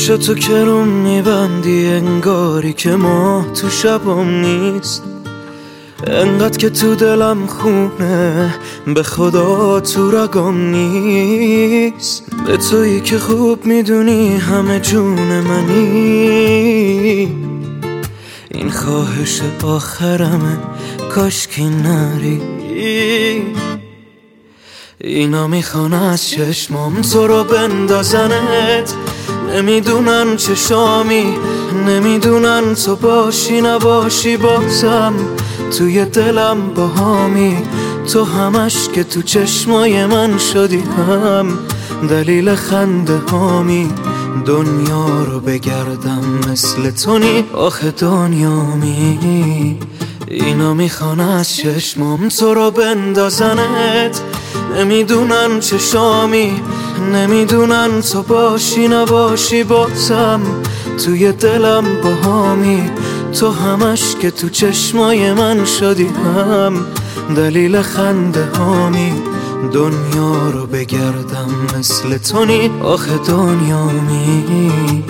چشاتو که رو میبندی انگاری که ما تو شبام نیست، انقدر که تو دلم خونه به خدا تو رگام نیست. به تویی که خوب میدونی همه جون منی، این خواهش آخرمه کاشکی نری. اینا میخوان از چشمام تو رو بندازنت، نمیدونن چشامی، نمیدونن تو باشی نباشی بازم توی دلم باهامی. تو همش که تو چشمای من شدی هم دلیل خنده هامی. دنیا رو بگردم مثل تو نی آخه دنیامی. اینا میخوان از چشمام تو رو بندازنت، نمیدونن چشامی، نمیدونن تو باشی نباشی بازم توی دلم باهامی. تو همش که تو چشمای من شدی هم دلیل خنده هامی. دنیا رو بگردم مثل تو نی آخه دنیامی.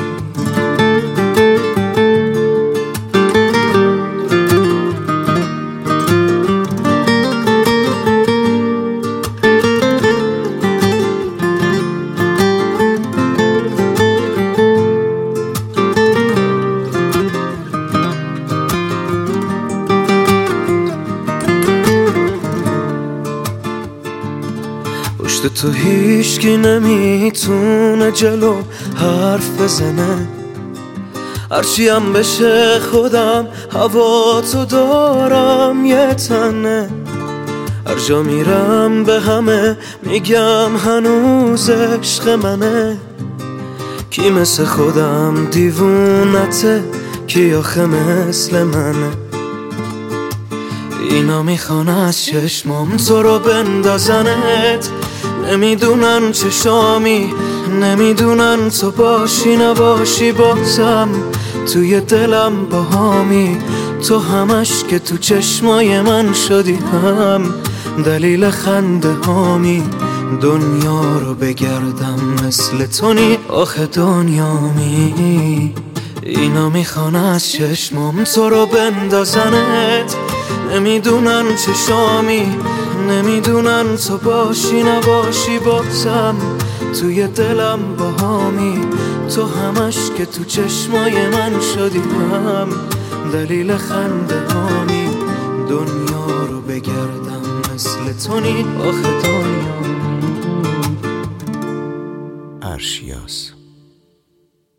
پشت تو هیچکی نمیتونه جلو حرف بزنه، هرچی هم بشه خودم هوا تو دارم یه تنه. هر جا میرم به همه میگم هنوز عشق منه. کی مثل خودم دیوونته، کی آخه مثل منه. اینا میخوان از چشمام تو رو بندازنت، نمیدونن چشامی، نمیدونن تو باشی نباشی بازم توی دلم باهامی. تو همش که تو چشمای من شدی هم دلیل خنده هامی. دنیا رو بگردم مثل تو نی آخه دنیامی. اینا میخوان از چشمام تو رو بندازنت، نمیدونن چشامی، نمیدونن تو باشی نباشی بازم توی دلم باهامی. تو همش که تو چشمای من شدی هم دلیل خنده هامی. دنیا رو بگردم مثل تو نی آخه دنیامی. ارشیاس